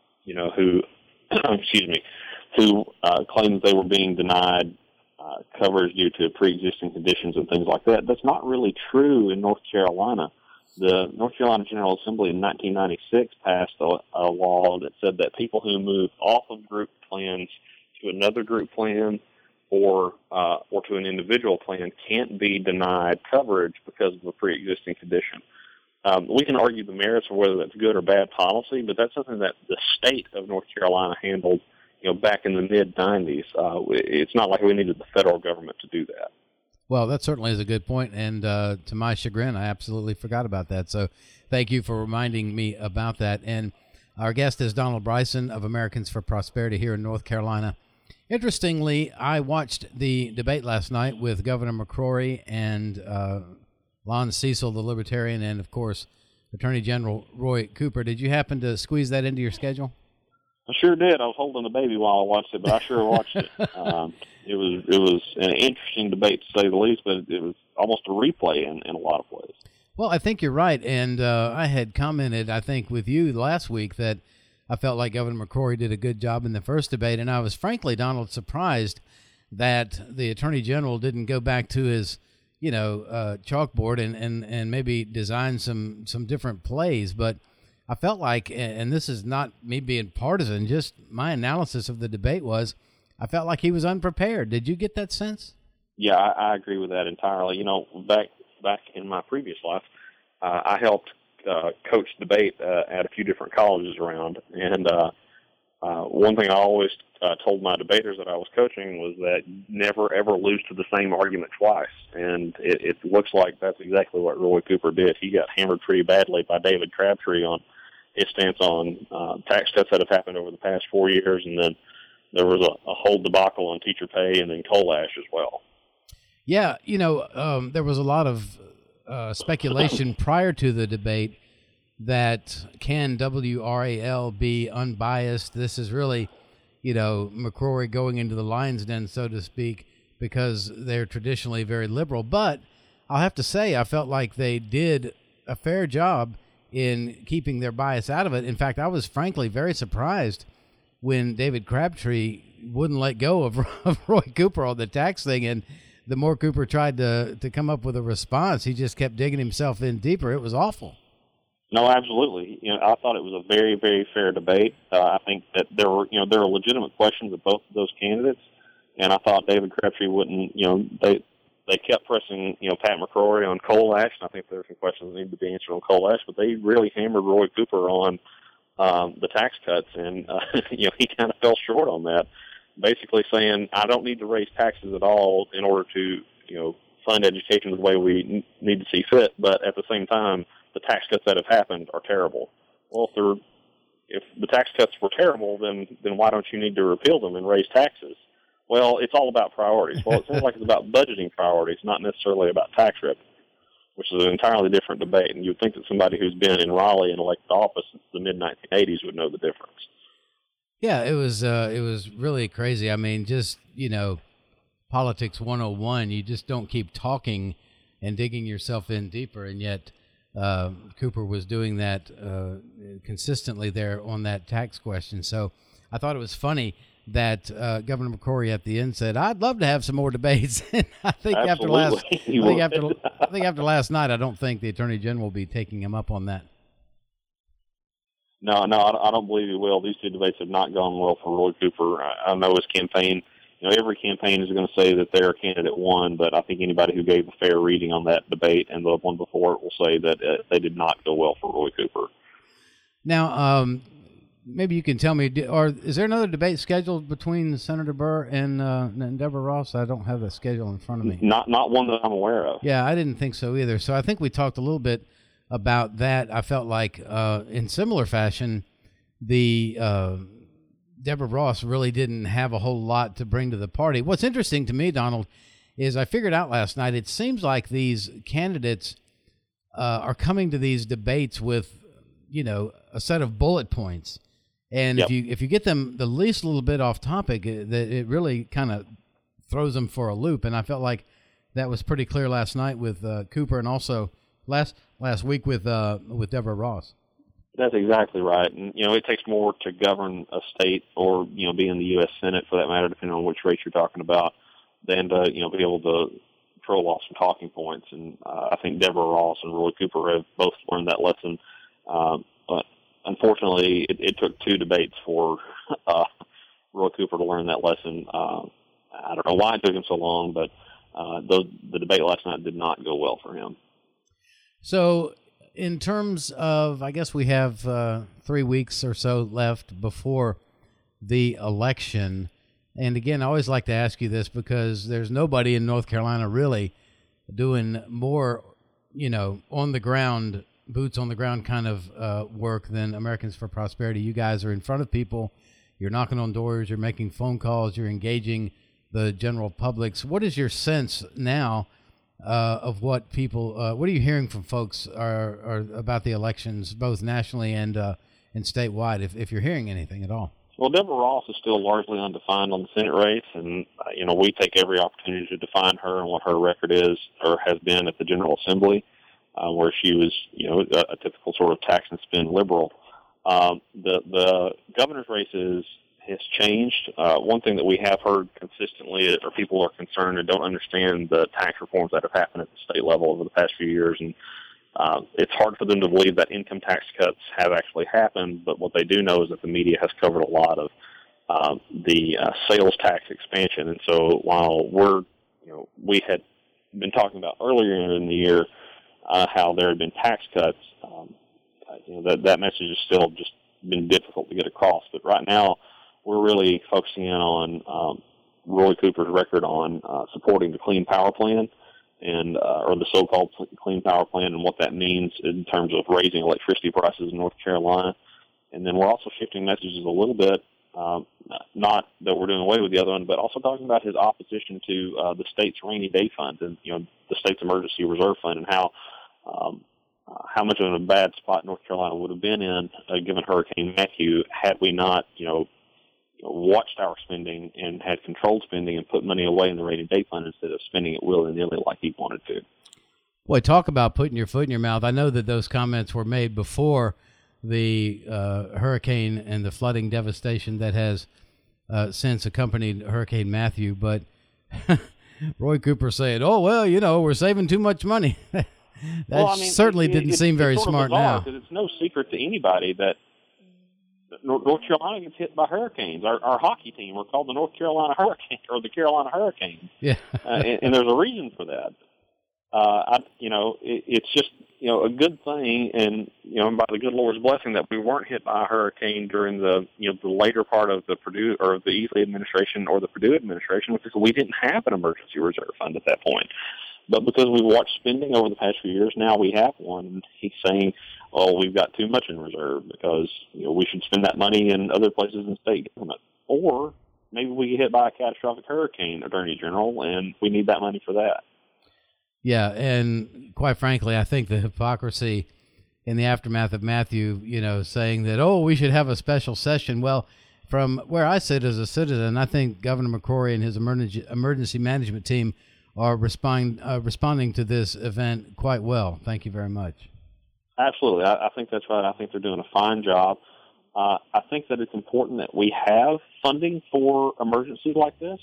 claim that they were being denied coverage due to pre-existing conditions and things like that, that's not really true in North Carolina. The North Carolina General Assembly in 1996 passed a law that said that people who move off of group plans to another group plan or to an individual plan can't be denied coverage because of a pre-existing condition. We can argue the merits of whether that's good or bad policy, but that's something that the state of North Carolina handled, back in the mid-'90s. It's not like we needed the federal government to do that. Well, that certainly is a good point, and to my chagrin, I absolutely forgot about that. So thank you for reminding me about that. And our guest is Donald Bryson of Americans for Prosperity here in North Carolina. Interestingly, I watched the debate last night with Governor McCrory and Lon Cecil, the Libertarian, and, of course, Attorney General Roy Cooper. Did you happen to squeeze that into your schedule? I sure did. I was holding the baby while I watched it, but I sure watched it. It was an interesting debate, to say the least, but it was almost a replay in a lot of ways. Well, I think you're right, and I had commented, I think, with you last week that I felt like Governor McCrory did a good job in the first debate, and I was frankly, Donald, surprised that the Attorney General didn't go back to his, chalkboard and maybe design some different plays. But I felt like, and this is not me being partisan, just my analysis of the debate was, I felt like he was unprepared. Did you get that sense? Yeah, I agree with that entirely. Back in my previous life, I helped coach debate at a few different colleges around, and One thing I always told my debaters that I was coaching was that never, ever lose to the same argument twice. And it looks like that's exactly what Roy Cooper did. He got hammered pretty badly by David Crabtree on his stance on tax cuts that have happened over the past 4 years, and then there was a whole debacle on teacher pay and then coal ash as well. Yeah, there was a lot of speculation prior to the debate that can WRAL be unbiased? This is really, McCrory going into the lion's den, so to speak, because they're traditionally very liberal. But I'll have to say, I felt like they did a fair job in keeping their bias out of it. In fact, I was frankly very surprised when David Crabtree wouldn't let go of Roy Cooper on the tax thing. And the more Cooper tried to come up with a response, he just kept digging himself in deeper. It was awful. No, absolutely. I thought it was a very, very fair debate. I think that there were legitimate questions of both of those candidates, and I thought David Crabtree wouldn't. They kept pressing, Pat McCrory on coal ash, and I think there were some questions that needed to be answered on coal ash, but they really hammered Roy Cooper on the tax cuts, and he kind of fell short on that. Basically saying, I don't need to raise taxes at all in order to, fund education the way we need to see fit, but at the same time, the tax cuts that have happened are terrible. Well, if the tax cuts were terrible, then why don't you need to repeal them and raise taxes? Well, it's all about priorities. Well, it seems like it's about budgeting priorities, not necessarily about tax revenue, which is an entirely different debate. And you'd think that somebody who's been in Raleigh and elected office since the mid-1980s would know the difference. Yeah, it was really crazy. I mean, just, politics 101, you just don't keep talking and digging yourself in deeper, and yet Cooper was doing that consistently there on that tax question. So I thought it was funny that Governor McCrory at the end said, "I'd love to have some more debates." And I think after last night, I don't think the Attorney General will be taking him up on that. No, I don't believe he will. These two debates have not gone well for Roy Cooper. I know his campaign. Every campaign is going to say that their candidate won, but I think anybody who gave a fair reading on that debate and the one before it will say that they did not go well for Roy Cooper. Now, maybe you can tell me, is there another debate scheduled between Senator Burr and Deborah Ross? I don't have the schedule in front of me. Not one that I'm aware of. Yeah, I didn't think so either. So I think we talked a little bit about that. I felt like in similar fashion, the Deborah Ross really didn't have a whole lot to bring to the party. What's interesting to me, Donald, is I figured out last night, it seems like these candidates are coming to these debates with, a set of bullet points. And yep. if you get them the least little bit off topic, it really kind of throws them for a loop. And I felt like that was pretty clear last night with Cooper, and also last week with Deborah Ross. That's exactly right. And, it takes more to govern a state or, be in the U.S. Senate, for that matter, depending on which race you're talking about, than to, be able to throw off some talking points. And I think Deborah Ross and Roy Cooper have both learned that lesson. But unfortunately, it took two debates for Roy Cooper to learn that lesson. I don't know why it took him so long, but the debate last night did not go well for him. So, in terms of, I guess we have 3 weeks or so left before the election. And again, I always like to ask you this because there's nobody in North Carolina really doing more, on the ground, boots on the ground kind of work than Americans for Prosperity. You guys are in front of people. You're knocking on doors. You're making phone calls. You're engaging the general public. So what is your sense now of what people, what are you hearing from folks are about the elections, both nationally and statewide, if you're hearing anything at all? Well, Deborah Ross is still largely undefined on the Senate race, and, we take every opportunity to define her and what her record is or has been at the General Assembly, where she was, a typical sort of tax and spend liberal. The governor's race has changed. One thing that we have heard consistently are people are concerned and don't understand the tax reforms that have happened at the state level over the past few years. And it's hard for them to believe that income tax cuts have actually happened. But what they do know is that the media has covered a lot of the sales tax expansion. And so while we had been talking about earlier in the year how there had been tax cuts, that message is still just been difficult to get across. But right now, we're really focusing in on Roy Cooper's record on supporting the Clean Power Plan, and or the so-called Clean Power Plan, and what that means in terms of raising electricity prices in North Carolina. And then we're also shifting messages a little bit, not that we're doing away with the other one, but also talking about his opposition to the state's rainy day fund and, the state's emergency reserve fund, and how much of a bad spot North Carolina would have been in given Hurricane Matthew had we not, watched our spending and had controlled spending and put money away in the rainy day fund instead of spending it willy-nilly like he wanted to. Boy, talk about putting your foot in your mouth. I know that those comments were made before the hurricane and the flooding devastation that has since accompanied Hurricane Matthew, but Roy Cooper saying, "Oh well, we're saving too much money." Certainly didn't seem very smart now. Because it's no secret to anybody that North Carolina gets hit by hurricanes. Our hockey team, we're called the North Carolina Hurricane or the Carolina Hurricanes. Yeah, and there's a reason for that. It's just a good thing, and by the good Lord's blessing that we weren't hit by a hurricane during the the later part of the Purdue or the Easley administration or the Purdue administration, because we didn't have an emergency reserve fund at that point. But because we watched spending over the past few years, now we have one. He's saying, "Oh, we've got too much in reserve because we should spend that money in other places in state government, or maybe we get hit by a catastrophic hurricane, Attorney General, and we need that money for that." Yeah, and quite frankly, I think the hypocrisy in the aftermath of Matthew, saying that, "Oh, we should have a special session." Well, from where I sit as a citizen, I think Governor McCrory and his emergency management team are responding to this event quite well. Thank you very much. Absolutely. I think that's right. I think they're doing a fine job. I think that it's important that we have funding for emergencies like this,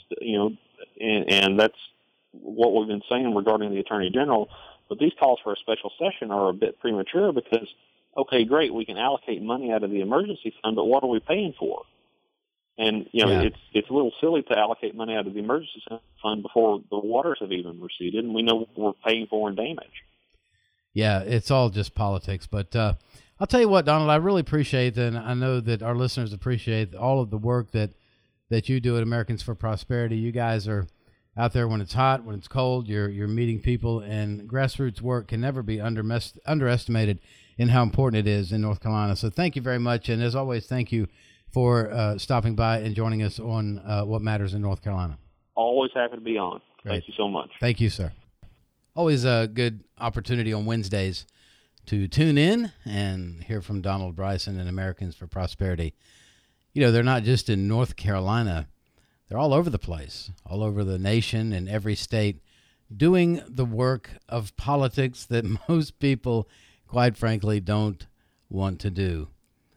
and that's what we've been saying regarding the Attorney General. But these calls for a special session are a bit premature because, okay, great, we can allocate money out of the emergency fund, but what are we paying for? And, it's a little silly to allocate money out of the emergency fund before the waters have even receded, and we know what we're paying for in damage. Yeah, it's all just politics. But I'll tell you what, Donald, I really appreciate, and I know that our listeners appreciate all of the work that you do at Americans for Prosperity. You guys are out there when it's hot, when it's cold. You're meeting people, and grassroots work can never be underestimated in how important it is in North Carolina. So thank you very much, and as always, thank you for stopping by and joining us on What Matters in North Carolina. Always happy to be on. Great. Thank you so much. Thank you, sir. Always a good opportunity on Wednesdays to tune in and hear from Donald Bryson and Americans for Prosperity. They're not just in North Carolina. They're all over the place, all over the nation and every state, doing the work of politics that most people, quite frankly, don't want to do.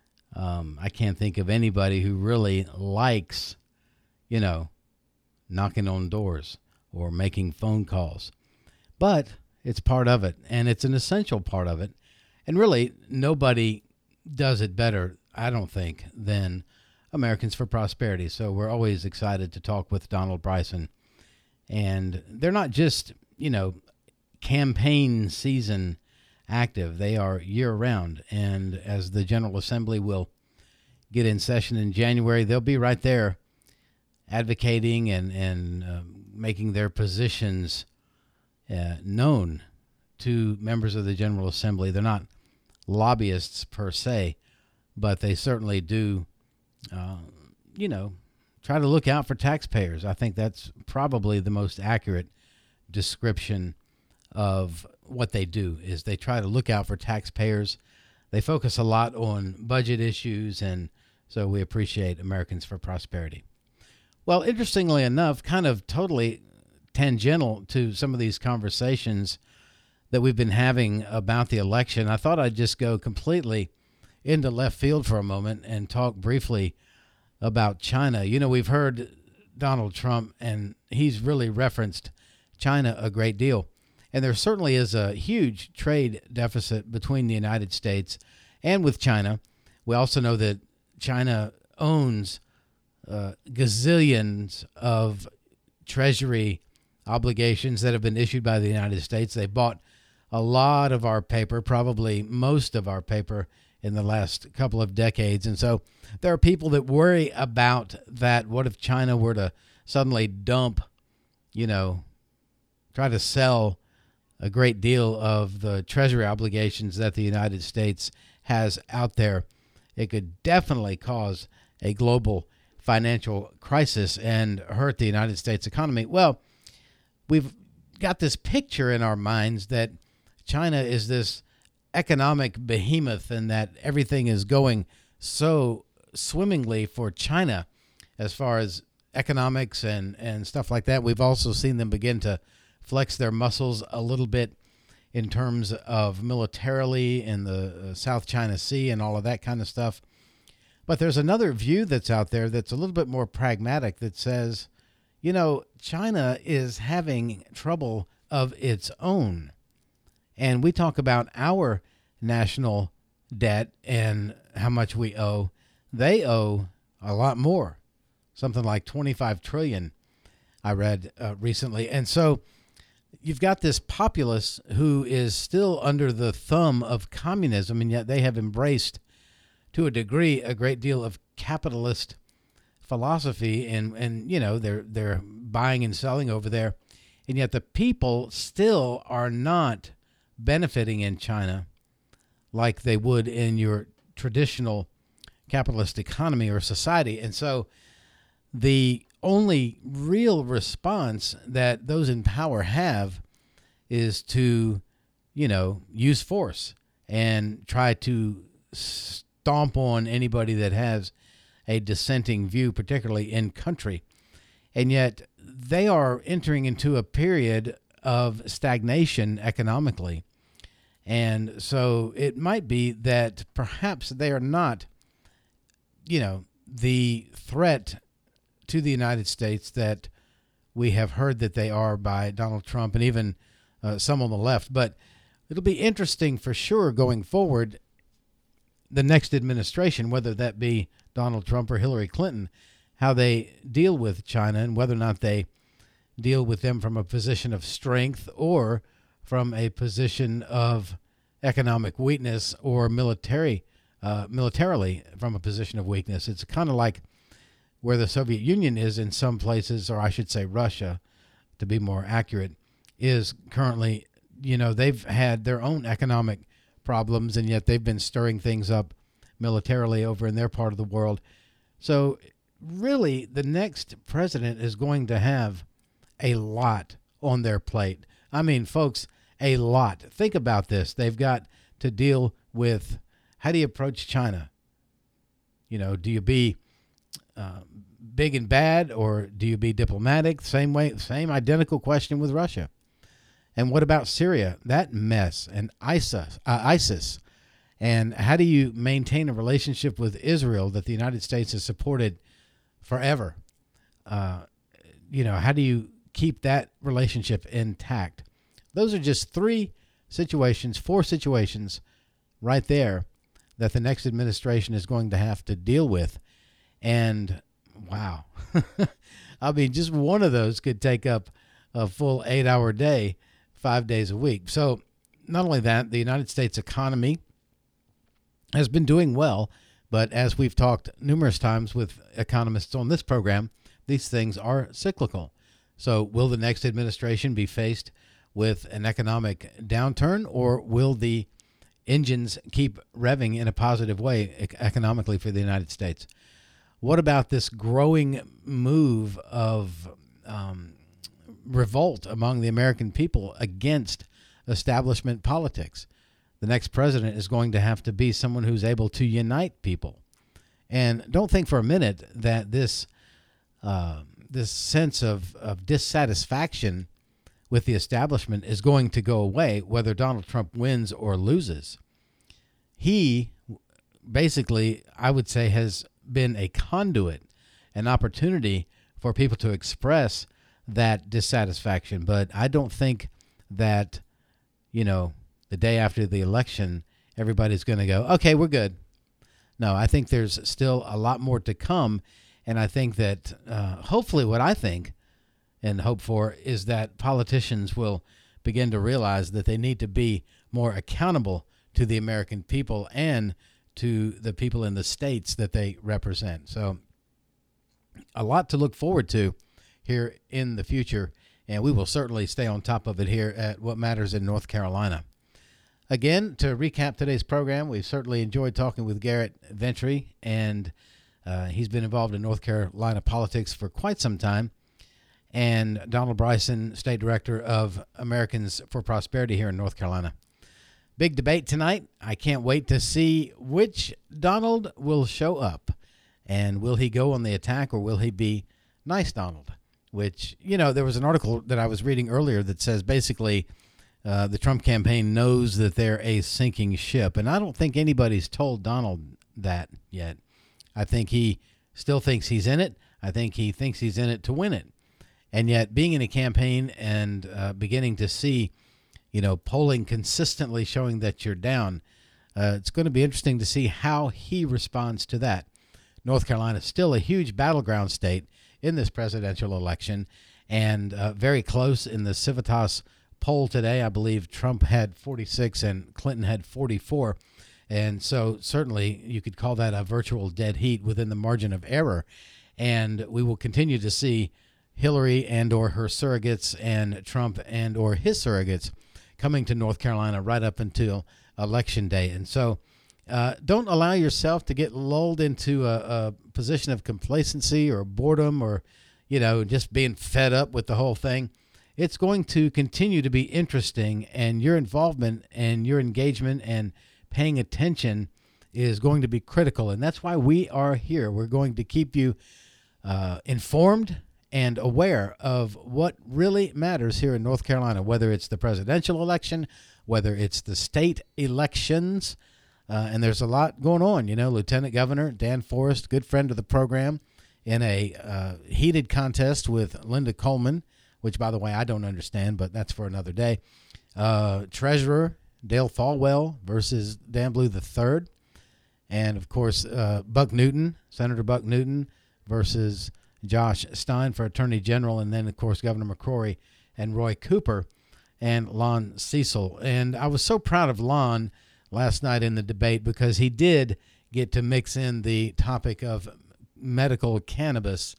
I can't think of anybody who really likes, knocking on doors or making phone calls. But it's part of it, and it's an essential part of it. And really, nobody does it better, I don't think, than Americans for Prosperity. So we're always excited to talk with Donald Bryson. And they're not just, campaign season active. They are year-round. And as the General Assembly will get in session in January, they'll be right there advocating and making their positions known to members of the General Assembly. They're not lobbyists per se, but they certainly do, try to look out for taxpayers. I think that's probably the most accurate description of what they do, is they try to look out for taxpayers. They focus a lot on budget issues, and so we appreciate Americans for Prosperity. Well, interestingly enough, kind of totally tangential to some of these conversations that we've been having about the election, I thought I'd just go completely into left field for a moment and talk briefly about China. We've heard Donald Trump, and he's really referenced China a great deal. And there certainly is a huge trade deficit between the United States and with China. We also know that China owns gazillions of treasury obligations that have been issued by the United States. They bought a lot of our paper, probably most of our paper in the last couple of decades. And so there are people that worry about that. What if China were to suddenly dump, try to sell a great deal of the treasury obligations that the United States has out there? It could definitely cause a global financial crisis and hurt the United States economy. Well, we've got this picture in our minds that China is this economic behemoth and that everything is going so swimmingly for China as far as economics and stuff like that. We've also seen them begin to flex their muscles a little bit in terms of militarily in the South China Sea and all of that kind of stuff. But there's another view that's out there that's a little bit more pragmatic that says, China is having trouble of its own. And we talk about our national debt and how much we owe. They owe a lot more, something like $25 trillion, I read recently. And so you've got this populace who is still under the thumb of communism, and yet they have embraced, to a degree, a great deal of capitalist philosophy, and they're buying and selling over there. And yet the people still are not benefiting in China like they would in your traditional capitalist economy or society. And so the only real response that those in power have is to, use force and try to stomp on anybody that has a dissenting view, particularly in country. And yet they are entering into a period of stagnation economically. And so it might be that perhaps they are not, the threat to the United States that we have heard that they are by Donald Trump and even some on the left. But it'll be interesting for sure going forward, the next administration, whether that be Donald Trump or Hillary Clinton, how they deal with China and whether or not they deal with them from a position of strength or from a position of economic weakness or militarily from a position of weakness. It's kind of like where the Soviet Union is in some places, or I should say Russia, to be more accurate, is currently, they've had their own economic problems, and yet they've been stirring things up militarily over in their part of the world. So really, the next president is going to have a lot on their plate. I mean, folks, a lot. Think about this. They've got to deal with, how do you approach China? Do you be big and bad, or do you be diplomatic? Same identical question with Russia. And what about Syria? That mess, and ISIS. And how do you maintain a relationship with Israel that the United States has supported forever? How do you keep that relationship intact? Those are just four situations right there that the next administration is going to have to deal with. And wow, I mean, just one of those could take up a full 8-hour day, 5 days a week. So not only that, the United States economy has been doing well, but as we've talked numerous times with economists on this program, these things are cyclical. So will the next administration be faced with an economic downturn, or will the engines keep revving in a positive way economically for the United States? What about this growing move of revolt among the American people against establishment politics? The next president is going to have to be someone who's able to unite people. And don't think for a minute that this sense of dissatisfaction with the establishment is going to go away whether Donald Trump wins or loses. He basically, I would say, has been a conduit, an opportunity for people to express that dissatisfaction. But I don't think that, the day after the election, everybody's going to go, okay, we're good. No, I think there's still a lot more to come. And I think that hopefully what I think and hope for is that politicians will begin to realize that they need to be more accountable to the American people and to the people in the states that they represent. So a lot to look forward to here in the future, and we will certainly stay on top of it here at What Matters in North Carolina. Again, to recap today's program, we've certainly enjoyed talking with Garrett Ventry, and he's been involved in North Carolina politics for quite some time, and Donald Bryson, State Director of Americans for Prosperity here in North Carolina. Big debate tonight. I can't wait to see which Donald will show up. And will he go on the attack, or will he be nice Donald? Which, there was an article that I was reading earlier that says basically the Trump campaign knows that they're a sinking ship. And I don't think anybody's told Donald that yet. I think he still thinks he's in it. I think he thinks he's in it to win it. And yet being in a campaign and beginning to see polling consistently showing that you're down, it's going to be interesting to see how he responds to that. North Carolina is still a huge battleground state in this presidential election, and very close in the Civitas poll today. I believe Trump had 46 and Clinton had 44. And so certainly you could call that a virtual dead heat within the margin of error. And we will continue to see Hillary and or her surrogates and Trump and or his surrogates coming to North Carolina right up until Election Day. And so don't allow yourself to get lulled into a position of complacency or boredom or, just being fed up with the whole thing. It's going to continue to be interesting, and your involvement and your engagement and paying attention is going to be critical. And that's why we are here. We're going to keep you informed and aware of what really matters here in North Carolina, whether it's the presidential election, whether it's the state elections, and there's a lot going on. Lieutenant Governor Dan Forest, good friend of the program, in a heated contest with Linda Coleman, which, by the way, I don't understand, but that's for another day. Treasurer Dale Falwell versus Dan Blue III. And, of course, Buck Newton, Senator Buck Newton versus Josh Stein for Attorney General, and then, of course, Governor McCrory and Roy Cooper and Lon Cecil. And I was so proud of Lon last night in the debate because he did get to mix in the topic of medical cannabis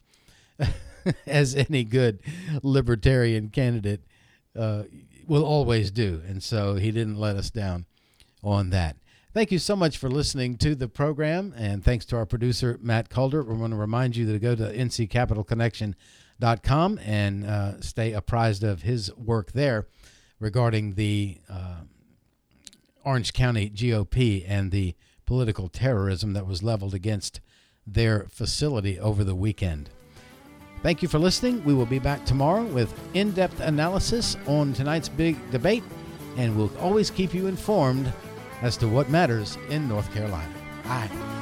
as any good libertarian candidate will always do. And so he didn't let us down on that. Thank you so much for listening to the program, and thanks to our producer, Matt Calder. We want to remind you to go to nccapitalconnection.com and stay apprised of his work there regarding the Orange County GOP and the political terrorism that was leveled against their facility over the weekend. Thank you for listening. We will be back tomorrow with in-depth analysis on tonight's big debate, and we'll always keep you informed as to what matters in North Carolina. Bye.